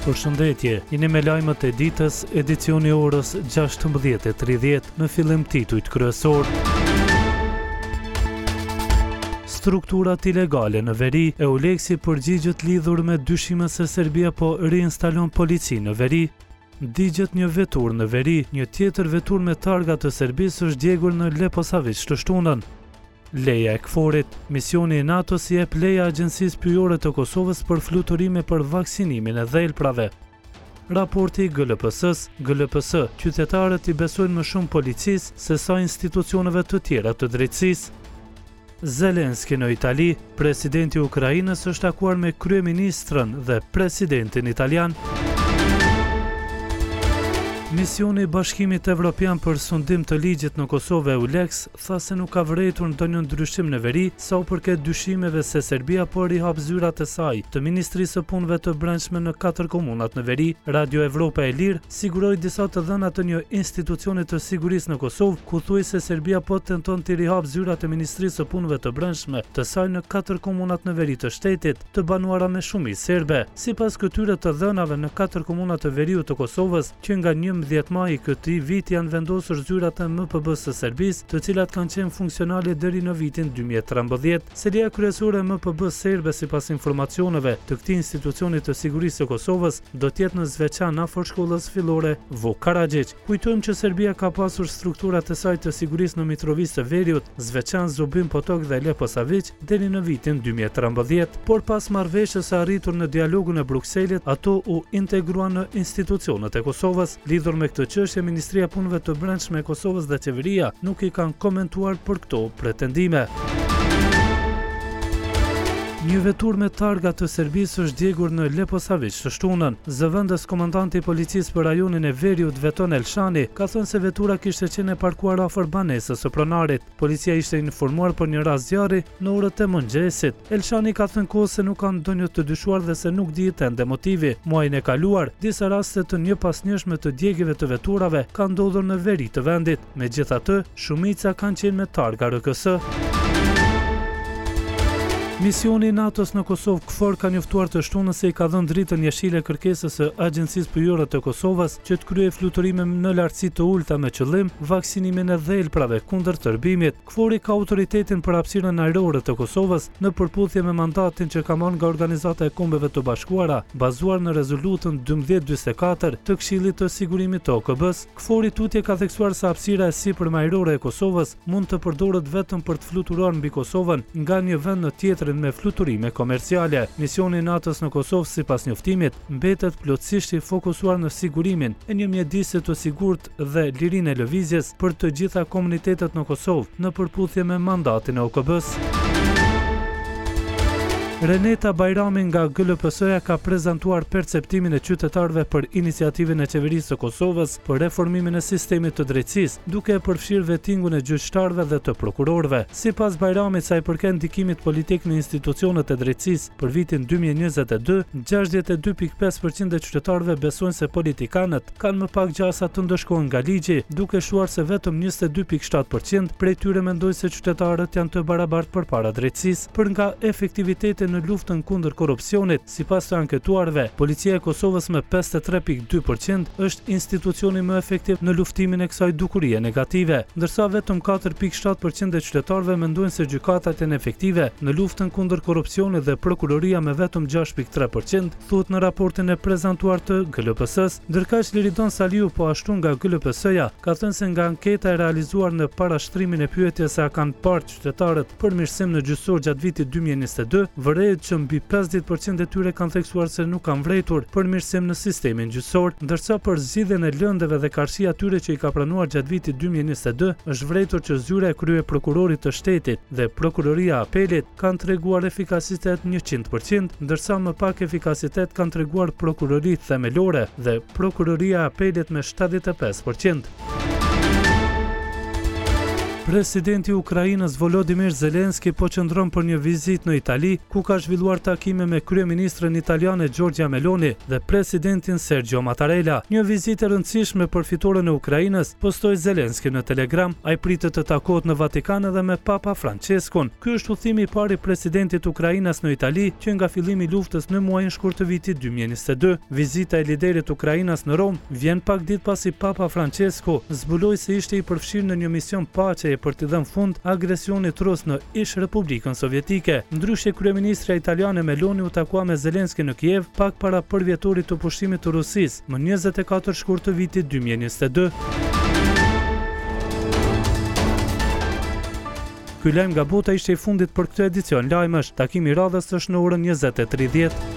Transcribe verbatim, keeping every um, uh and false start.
Përshëndetje, jeni me lajmet e ditës, edicioni orës gjashtëmbëdhjetë e tridhjetë në fillim titujt kryesor. Strukturat ilegale në veri, Euleksi përgjigjet lidhur me dyshimet se Serbia po riinstalon polici në veri. Digjet një vetur në veri, një tjetër vetur me targa të Serbisë është djegur në Leposavić të shtunën. Leja e Kforit, misioni i NATO-s i jep leja Agjencisë Pyjore të Kosovës për fluturime për vaksinimin e dhelprave. Raporti i G L P S-s, G L P S, qytetarët i besojnë më shumë policisë se sa institucioneve të tjera të drejtësisë. Zelenski në Itali, presidenti i Ukrainës është takuar me kryeministrën dhe presidentin italian. Misioni i Bashkimit Evropian për sundim të ligjit në Kosovë Eulex tha se nuk ka vërejtur ndonjë ndryshim në veri sa u përket dyshimeve se Serbia po rihap zyrat e saj të Ministrisë së Punëve të Brendshme në katër komunat në veri. Radio Evropa e Lirë siguroi disa të dhëna të një institucioni të sigurisë në Kosovë, ku thuaj se Serbia po tenton të rihap zyrat e Ministrisë së Punëve të Brendshme të saj në katër komunat në veri të shtetit, të banuara me shumicë serbe. Sipas këtyre të dhënave në katër komunat të veriut të Kosovës, që nga një dhjetë maj këtij viti janë vendosur zyrat e M P B-s së Serbisë, të cilat kanë qenë funksionale deri në vitin dy mijë e trembëdhjetë. Selia kryesore e M P B serbe sipas informacioneve të këtij institucioni të sigurisë së Kosovës do të jetë në Zveçan afër shkollës fillore Vuk Karadžić. Kujtojmë që Serbia ka pasur strukturat e saj të sigurisë në Mitrovica të Veriut, Zveçan, Zubin Potok dhe Leposavić deri në vitin dy mijë e trembëdhjetë, por pas marrëveshjes së arritur në dialogun e Brukselit, ato u integruan në institucionet e Kosovës. Lidhur me këtë çështje, Ministria e Punëve të Brendshme e Kosovës dhe qeveria nuk i kanë komentuar për këto pretendime. Një vetur me targa të Serbisë është djegur në Leposavić të shtunën. Zëvendës komandanti i policisë për rajonin e Veriut Veton Elshani ka thënë se vetura kishte qenë e parkuar afër banesës së pronarit. Policia ishte informuar për një rast zjarri në orët e mëngjesit. Elshani ka thënë kohë se nuk ka ndonjë të dyshuar dhe se nuk dihet ende motivi. Muajin e kaluar, disa raste të njëpasnjëshme të djegjeve të veturave kanë ndodhur në veri të vendit. Megjithatë, shumica kanë qenë me targa R K S. Misioni i NATO-s në Kosovë KFOR ka njoftuar të shtunën se i ka dhënë dritën jeshile kërkesës së Agjencisë Pyjore të Kosovës që të kryejë fluturime në lartësi të ulta me qëllim vaksinimin e dhelprave kundër tërbimit. KFOR-i ka autoritetin për hapësirën ajrore të Kosovës në përputhje me mandatin që ka marrë nga Organizata e Kombeve të Bashkuara, bazuar në rezolutën dymbëdhjetë njëzet e katër të Këshillit të Sigurimit të O K B-s. KFOR-i tutje ka theksuar se hapësira e sipërme ajrore e Kosovës mund të përdoret vetëm për të fluturuar mbi Kosovën nga një vend në tjetër me fluturime komerciale. Misioni i NATO-s në Kosovë sipas njoftimit mbetet plotësisht i fokusuar në sigurimin e një mjedisi të sigurt dhe lirinë e lëvizjes për të gjitha komunitetet në Kosovë në përputhje me mandatin e O K B-s. Reneta Bajrami nga G L P S-ja ka prezantuar perceptimin e qytetarëve për iniciativën e qeverisë së Kosovës për reformimin e sistemit të drejtësisë, duke e përfshirë vettingun e gjyqtarëve dhe të prokurorëve. Sipas Bajramit, sa i përket ndikimit politik në institucionet e drejtësisë për vitin dy mijë e njëzet e dy, gjashtëdhjetë e dy pikë pesë përqind e qytetarëve besojnë se politikanët kanë më pak gjasa të ndëshkohen nga ligji, duke shuar se vetëm njëzet e dy pikë shtatë përqind prej tyre mendojnë se qytetarët janë të barabartë përpara drejtësisë. Për nga efektiviteti në luftën kundër korrupsionit, sipas të anketuarve, Policia e Kosovës me pesëdhjetë e tre pikë dy përqind është institucioni më efektiv në luftimin e kësaj dukurie negative, ndërsa vetëm katër pikë shtatë përqind e qytetarëve mendojnë se gjykatat janë efektive në luftën kundër korrupsionit dhe prokuroria me vetëm gjashtë pikë tre përqind, thuhet në raportin e prezantuar të G L P S-s. Ndërkaq Liridon Saliu, po ashtu nga G L P S-ja, ka thënë se nga anketa e realizuar në parashtrimin e pyetjes se a kanë parë qytetarët përmirësim në gjyqësor gjatë vitit dy mijë e njëzet e dy, vërehet që mbi pesëdhjetë përqind e tyre kanë theksuar se nuk kanë vërejtur përmirësim në sistemin gjyqësor, ndërsa për zgjidhjen e lëndeve dhe qarësia tyre që i ka pranuar gjatë vitit dy mijë e njëzet e dy, është vërejtur që zyra e krye prokurorit të shtetit dhe prokuroria e apelit kanë treguar efikasitet njëqind përqind, ndërsa më pak efikasitet kanë treguar prokuroria themelore dhe prokuroria e apelit me shtatëdhjetë e pesë përqind. Presidenti i Ukrainës Volodymyr Zelenski po qëndron për një vizitë në Itali, ku ka zhvilluar takime me kryeministren italiane Giorgia Meloni dhe presidentin Sergio Mattarella. Një vizitë e rëndësishme për fitoren e Ukrainës, postoi Zelenski në Telegram. Ai pritet të takohet në Vatikan edhe me Papa Franceskun. Ky është udhëtimi i parë i presidentit Ukrainës në Itali që nga fillimi i luftës në muajin shkurt të vitit dy mijë e njëzet e dy. Vizita e liderit Ukrainës në Rom vjen pak ditë pasi Papa Francesku zbuloi se ishte i përfshirë në një mision paqe për të dhënë fund agresionit rus në ish Republikën Sovjetike. Ndryshe, kryeministra italiane Meloni u takua me Zelenski në Kiev pak para përvjetorit të pushimit të Rusisë, më njëzet e katër shkurt të vitit dy mijë e njëzet e dy. Ky lajm nga bota ishte i fundit për këtë edicion lajmesh. Takimi i radhës është në orën njëzet e tridhjetë.